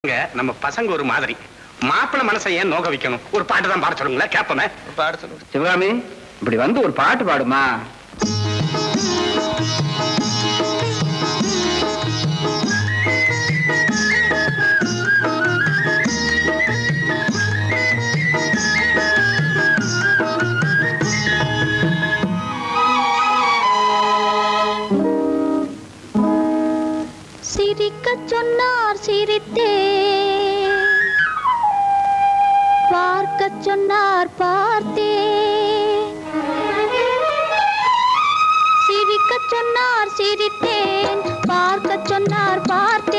நம்ம பசங்க ஒரு மாதிரி மாப்பிள்ள மனசை ஏன் நோக வைக்கணும்? ஒரு பாட்டு தான் பாட சொல்லுங்களா, கேப்பமே. பாட சொல்லுங்க சிவகாமி, இப்படி வந்து ஒரு பாட்டு பாடுமா. சிரிக்க சொன்னார் சிரித்தே, பார்க்க சொன்னார் பார்த்தே. சிரிக்க சொன்னார் சிரித்தேன், பார்க்க சொன்னார் பார்த்தேன்.